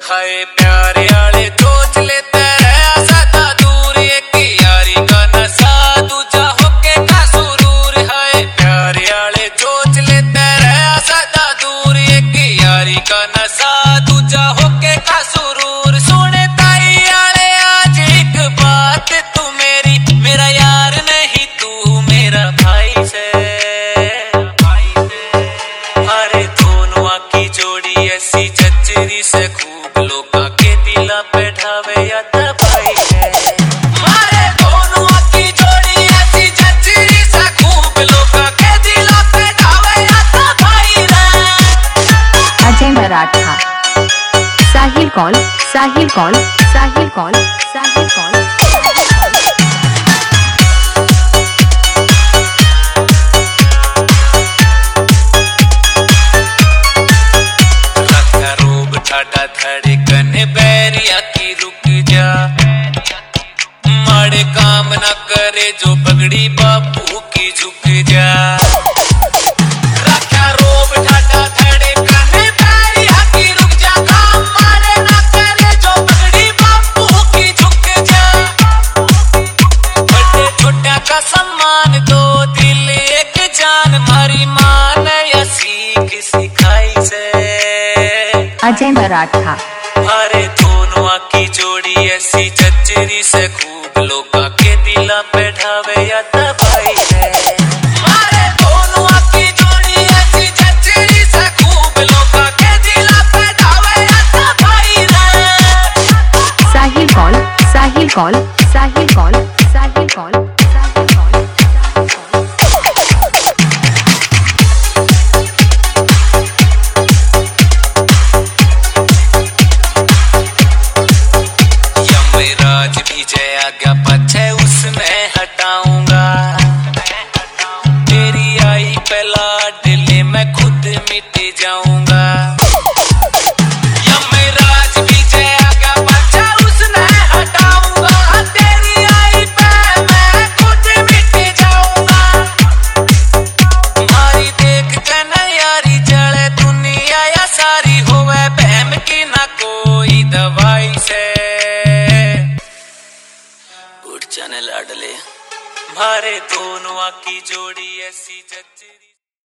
हाय प्यारे आले सोच लेते रहा सदा दूर, एक यारी का नशा दूजा होके का सुरूर। हाय प्यारे आले सोच लेते रहा सदा दूर, एक यारी का नशा दूजा होके का सुरूर। सुने ताई आले आज एक बात, तू मेरी मेरा यार नहीं, तू मेरा भाई से। अरे दोनों की जोड़ी ऐसी चचरी से खूब लोका के दिला पे ढावे या भाई है। मारे दोनों की जोड़ी ऐसी चचरी से खूब लोका के दिला पे ढावे या भाई है। अजय मराठा, साहिल कॉल, साहिल कॉल, साहिल कॉल, साहिल कॉल। धड़कन बैरिया की रुक जा, माड़े काम न करे जो पगड़ी बापू की झुक जा। रखा रोब ठाटा धड़कन बैरिया की रुक जा, काम माड़े न करे जो पगड़ी बापू की झुक जा। बड़े छोटा का सम्मान दो, दिल एक जान, मारी मान या सीख सिखाई से। अजय मराठा, अरे दोनों की जोड़ी ऐसी चचरी से खूब लोका के दिला पे ढावे या भाई है। अरे दोनों की जोड़ी ऐसी चचरी से खूब लोका के दिला पे ढावे या भाई है। साहिल कॉल, साहिल कॉल, साहिल कॉल, साहिल कॉल। आज्ञा पछे उसमें हटाऊंगा, तेरी आई पहला दिल्ली में खुद मिट जाऊंगा। यमराज विजय आज्ञा पछे उसमें हटाऊंगा, तेरी आई पे मैं खुद मिट जाऊंगा। मारी देख के न यारी जले दुनिया या सारी, होवे बहम की ना कोई दवाई से। चैनल लाडले मारे दोनों की जोड़ी ऐसी जच्ची।